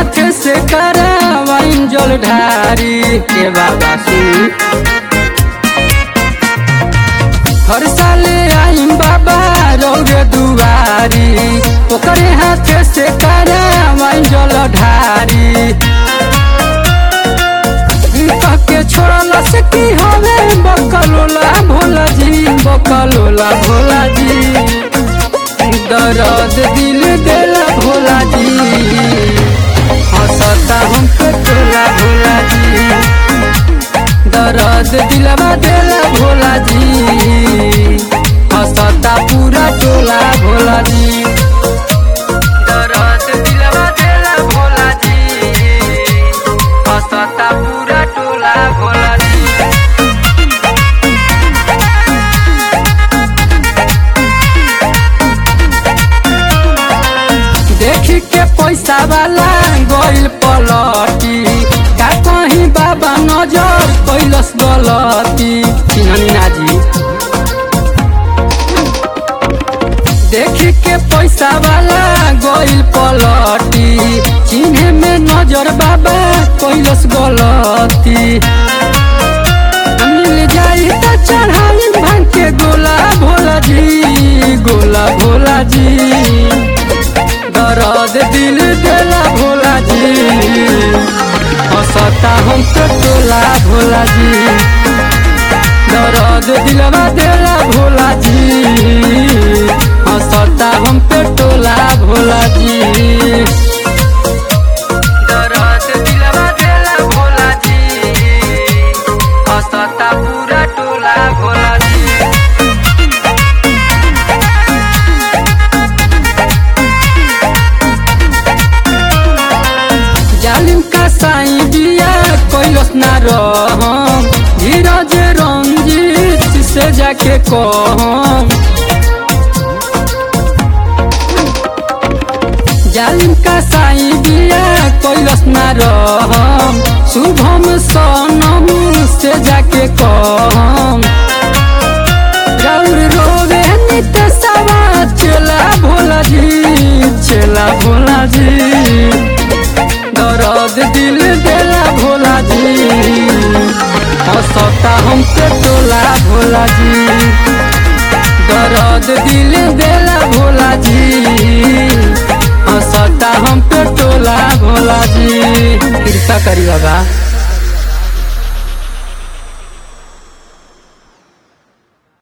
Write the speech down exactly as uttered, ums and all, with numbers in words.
हाथ से करावाइन जल ढारी के बाबा सी हर साल आईम बाबा रौरे दुआरी ओकरे हाथ से करावाइन जल ढारी के छोड़ला से की हवे बकलोला भोला जी बकलोला भोला जी दर्द दिल देला भोला जी हंसता हमके टोला भोला जी दर्द दिलवा देला भोला जी हंसता पूरा टोला भोला जी दर्द दिलवा देला भोला जी हंसता पूरा टोला भोला जी देखी के पैसा वाला गइल पलटी का कहीं बाबा नजर कैलस गलती चिन्हनी नाजी देखी के पैसा वाला गइल पलटी चिन्हे में नजर बाबा कैलस गलती मिल जाई त चढ़ाई भांग के गोला भोला जी गोला भोला जी दर्द दिल देला भोला जी हंसता हम तो टोला भोला जी दर्द दिलवा देला भोला जी हंसता हम पे टोला भोला जी दर्द दिलवा देला भोला जी हंसता पूरा टोला भोला जी जालिम का साई दिया कैलस ना रहम धीरज रंजीत से जाके कहम जालिम का साई दिया कैलस ना रहम शुभम सनम से जाके कहम राउर रोवे नित सवा चला भोला जी चला भोला जी दर्द दिल देला भोला जी हंसता हम पे टोला भोला जी दर्द दिल देला भोला जी हंसता हम पे टोला भोला जी कृपा करी बाबा।